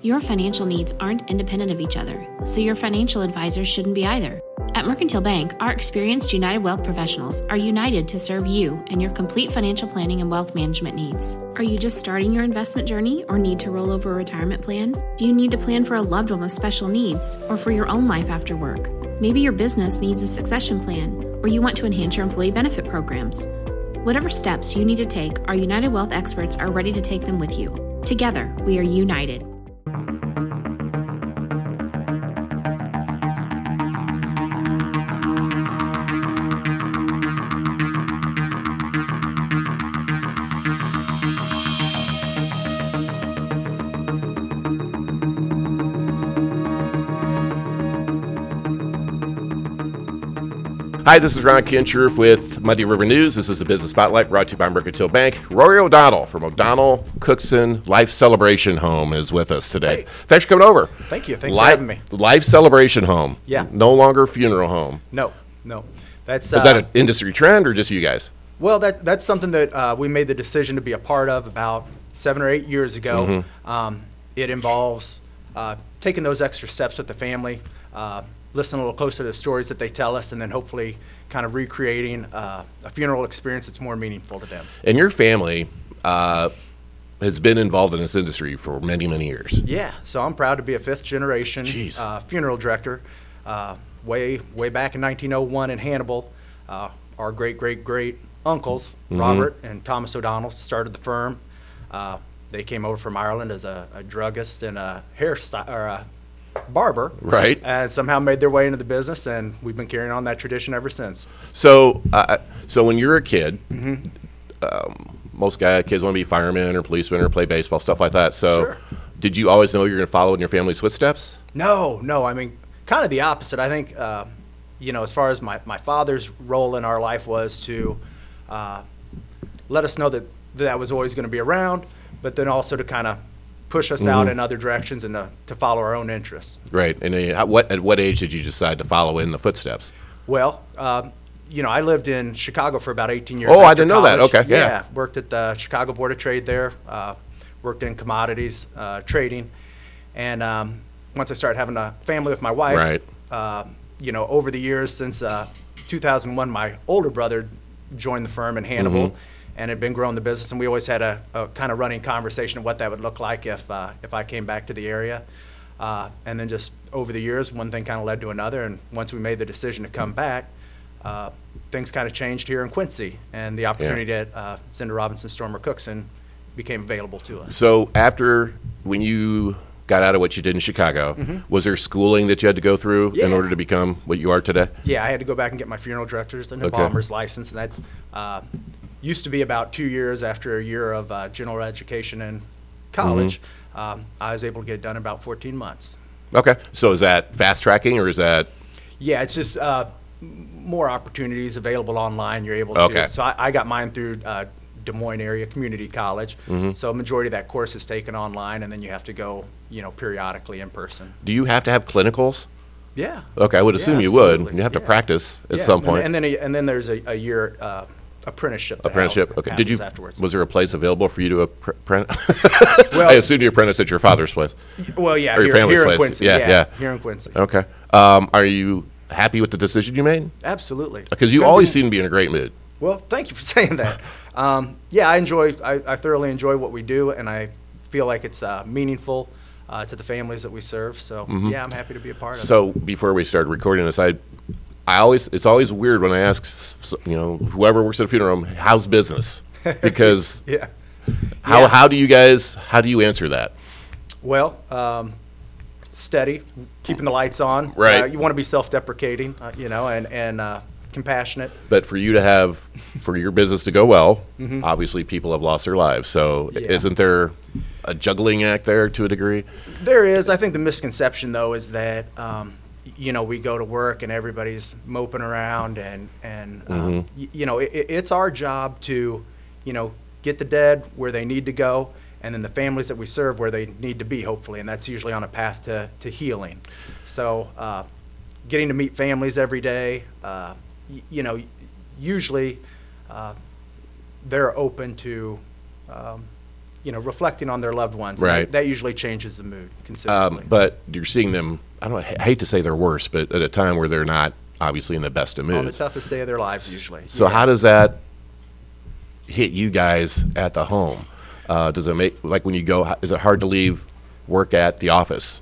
Your financial needs aren't independent of each other, so your financial advisors shouldn't be either. At Mercantile Bank, our experienced United Wealth professionals are united to serve you and your complete financial planning and wealth management needs. Are you just starting your investment journey or need to roll over a retirement plan? Do you need to plan for a loved one with special needs or for your own life after work? Maybe your business needs a succession plan or you want to enhance your employee benefit programs. Whatever steps you need to take, our United Wealth experts are ready to take them with you. Together, we are united. Hi, this is Ron Kincher with Muddy River News. This is the Business Spotlight brought to you by Mercantile Bank. Rory O'Donnell from O'Donnell Cookson Life Celebration Home is with us today. Hey. Thanks for coming over. Thank you. Thanks for having me. Life Celebration Home. Yeah. No longer funeral home. No. That's Is that an industry trend or just you guys? well, that's something that we made the decision to be a part of about 7 or 8 years ago. It involves taking those extra steps with the family, listening a little closer to the stories that they tell us, and then hopefully kind of recreating a funeral experience that's more meaningful to them. And your family has been involved in this industry for many, many years. Yeah, so I'm proud to be a fifth generation funeral director. Way back in 1901 in Hannibal, our great uncles, Robert and Thomas O'Donnell, started the firm. They came over from Ireland as a druggist and a barber, Right. and somehow made their way into the business, and we've been carrying on that tradition ever since. So when you're a kid, most kids want to be firemen or policemen or play baseball, stuff like that. So Sure. did you always know you're going to follow in your family's footsteps? No, I mean, kind of the opposite. I think, as far as my father's role in our life was to let us know that was always going to be around, but then also to kind of push us out in other directions and to follow our own interests. Right. And at what age did you decide to follow in the footsteps? Well, I lived in Chicago for about 18 years. Oh, I after didn't know that. college. Okay, yeah. Worked at the Chicago Board of Trade there, worked in commodities trading. And once I started having a family with my wife, Right. Over the years since 2001, my older brother joined the firm in Hannibal and had been growing the business. And we always had a kind of running conversation of what that would look like if I came back to the area. And then just over the years, one thing kind of led to another. And once we made the decision to come back, things kind of changed here in Quincy, and the opportunity at Zindler Robinson Stormer Cookson became available to us. So when you got out of what you did in Chicago, was there schooling that you had to go through in Yeah. order to become what you are today? Yeah, I had to go back and get my funeral director's and embalmer's license, and that used to be about 2 years after a year of general education in college. I was able to get it done in about 14 months. Okay. So is that fast tracking or is that? Yeah, it's just more opportunities available online. You're able to. Okay. So I got mine through Des Moines Area Community College. So a majority of that course is taken online, and then you have to go, periodically in person. Do you have to have clinicals? Yeah. Okay, I would assume you absolutely. would. You have to Yeah. practice at Yeah, some point. and then there's a year apprenticeship. that Okay. happens afterwards. Was there a place available for you to apprentice? Well- I assume you apprenticed at your father's place. Well, yeah, Or your family's here in place. Quincy. Yeah. Here in Quincy. Okay. Are you happy with the decision you made? Absolutely. Because you always seem to be in a great mood. Well, thank you for saying that. I thoroughly enjoy what we do, and I feel like it's meaningful to the families that we serve. So, yeah, I'm happy to be a part of it. So before we started recording this, it's always weird when I ask, whoever works at a funeral home, how's business? Because Yeah. how do you answer that? Well, steady, keeping the lights on. Right. You want to be self-deprecating, and compassionate. But for your business to go well, obviously people have lost their lives. So Yeah. isn't there a juggling act there to a degree? There is. I think the misconception, though, is that we go to work and everybody's moping around, and it's our job to get the dead where they need to go, and then the families that we serve where they need to be, hopefully, and that's usually on a path to healing. So getting to meet families every day, usually they're open to reflecting on their loved ones. And Right. that usually changes the mood considerably. But you're seeing them, I hate to say they're worse, but at a time where they're not obviously in the best of On the moods. toughest day of their lives, usually. So how does that hit you guys at the home? Does it make, like when you go, is it hard to leave work at the office?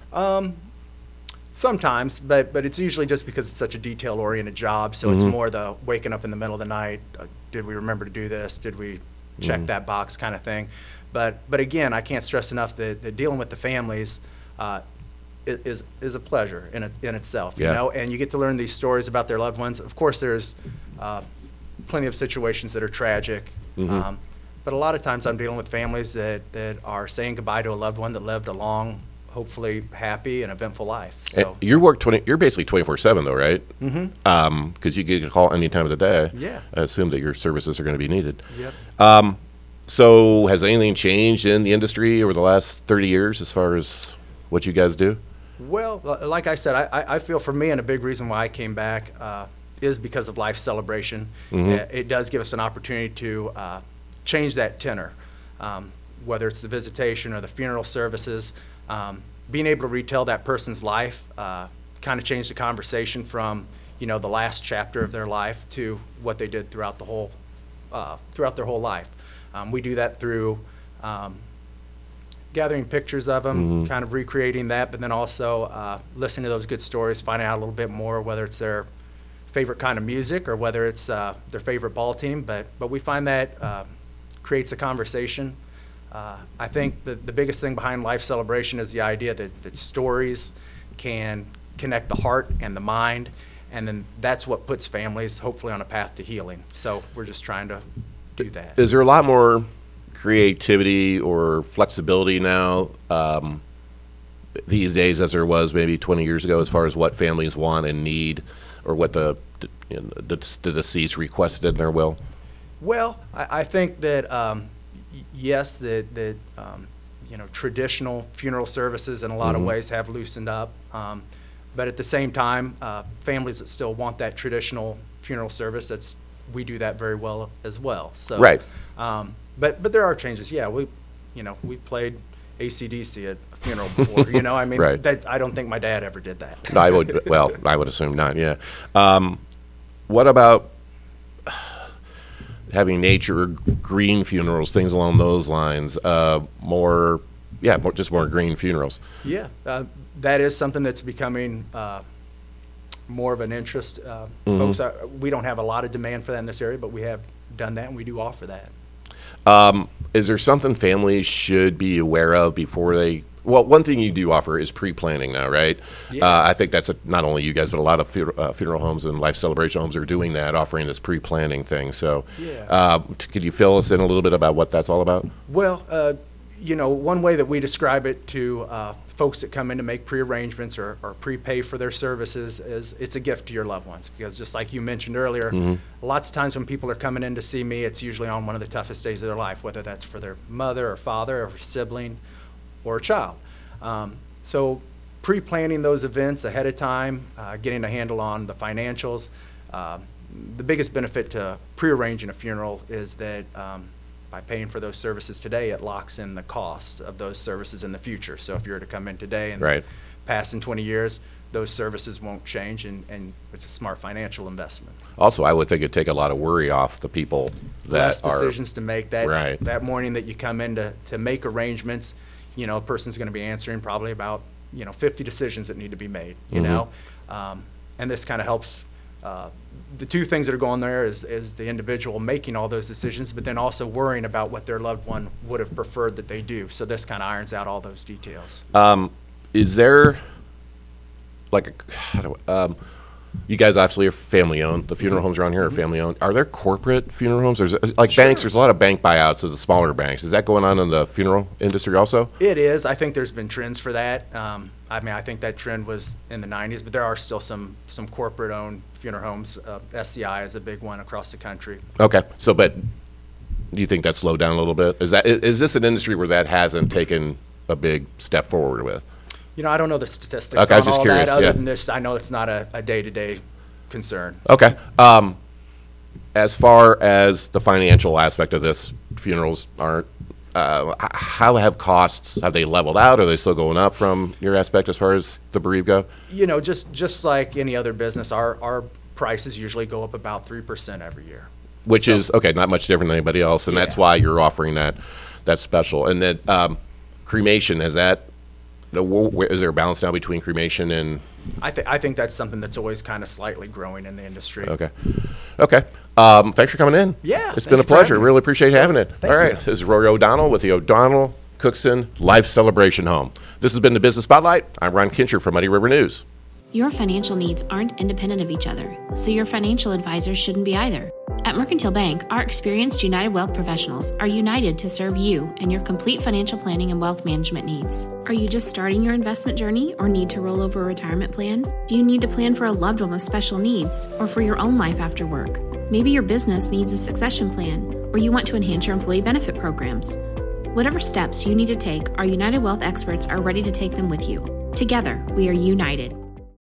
Sometimes, but it's usually just because it's such a detail-oriented job. So it's more the waking up in the middle of the night. Did we remember to do this? Did we check that box kind of thing? But again, I can't stress enough that dealing with the families is a pleasure in itself. Yeah. You know, and you get to learn these stories about their loved ones. Of course, there's plenty of situations that are tragic. But a lot of times I'm dealing with families that are saying goodbye to a loved one that lived a long, hopefully happy and eventful life. So You're basically 24/7 though, right? Mm-hmm. Because you get a call any time of the day. Yeah. I assume that your services are going to be needed. Yep. So has anything changed in the industry over the last 30 years as far as what you guys do? Well, like I said, I feel for me, and a big reason why I came back is because of life celebration. It does give us an opportunity to change that tenor, whether it's the visitation or the funeral services. Being able to retell that person's life kind of changed the conversation from the last chapter of their life to what they did throughout their whole life. We do that through gathering pictures of them, kind of recreating that, but then also listening to those good stories, finding out a little bit more, whether it's their favorite kind of music or whether it's their favorite ball team. But we find that creates a conversation. I think the biggest thing behind life celebration is the idea that stories can connect the heart and the mind, and then that's what puts families hopefully on a path to healing. So we're just trying to do that. Is there a lot more creativity or flexibility now these days as there was maybe 20 years ago as far as what families want and need, or what the deceased requested in their will? Well, I think that yes, that traditional funeral services in a lot of ways have loosened up, but at the same time, families that still want that traditional funeral service, we do that very well as well. So Right. But there are changes. Yeah, we played AC/DC at a funeral before. I mean, Right. that I don't think my dad ever did that. No, I would assume not, yeah. What about having nature, green funerals, things along those lines, more green funerals? Yeah, that is something that's becoming more of an interest. Folks, we don't have a lot of demand for that in this area, but we have done that, and we do offer that. Is there something families should be aware of before they? Well, one thing you do offer is pre-planning now, right? Yeah. I think that's not only you guys, but a lot of funeral homes and life celebration homes are doing that, offering this pre-planning thing. So, Yeah. Could you fill us in a little bit about what that's all about? Well, one way that we describe it to folks that come in to make pre-arrangements or prepay for their services is it's a gift to your loved ones. Because just like you mentioned earlier, lots of times when people are coming in to see me, it's usually on one of the toughest days of their life, whether that's for their mother or father or sibling or a child. So pre-planning those events ahead of time, getting a handle on the financials. The biggest benefit to pre-arranging a funeral is that by paying for those services today, it locks in the cost of those services in the future. So if you were to come in today and Right. pass in 20 years, those services won't change, and it's a smart financial investment. Also, I would think it'd take a lot of worry off the people that Less are. decisions to make Right. that morning that you come in to make arrangements. A person's going to be answering probably about 50 decisions that need to be made. And this kind of helps. The two things that are going there is the individual making all those decisions, but then also worrying about what their loved one would have preferred that they do. So this kind of irons out all those details. Is there you guys obviously are family owned. The funeral homes around here are family owned. Are there corporate funeral homes? There's banks. There's a lot of bank buyouts of the smaller banks. Is that going on in the funeral industry also? It is. I think there's been trends for that. I think that trend was in the 90s, but there are still some corporate owned funeral homes. SCI is a big one across the country. Okay. So, but do you think that slowed down a little bit? Is this an industry where that hasn't taken a big step forward with? I don't know the statistics Okay, I was on just all curious, that. Other yeah. than this, I know it's not a day-to-day concern. Okay. As far as the financial aspect of this, funerals aren't how have costs, have they leveled out? Are they still going up from your aspect as far as the bereaved go? Just like any other business, our prices usually go up about 3% every year. Which is, okay, not much different than anybody else, and that's why you're offering that special. And then cremation, is there a balance now between cremation and? I think that's something that's always kind of slightly growing in the industry. Okay. Thanks for coming in. Yeah. It's been a pleasure. Really appreciate having it. Thank All right. you. This is Rory O'Donnell with the O'Donnell Cookson Life Celebration Home. This has been the Business Spotlight. I'm Ron Kincher from Muddy River News. Your financial needs aren't independent of each other, so your financial advisors shouldn't be either. At Mercantile Bank, our experienced United Wealth professionals are united to serve you and your complete financial planning and wealth management needs. Are you just starting your investment journey or need to roll over a retirement plan? Do you need to plan for a loved one with special needs or for your own life after work? Maybe your business needs a succession plan or you want to enhance your employee benefit programs. Whatever steps you need to take, our United Wealth experts are ready to take them with you. Together, we are united.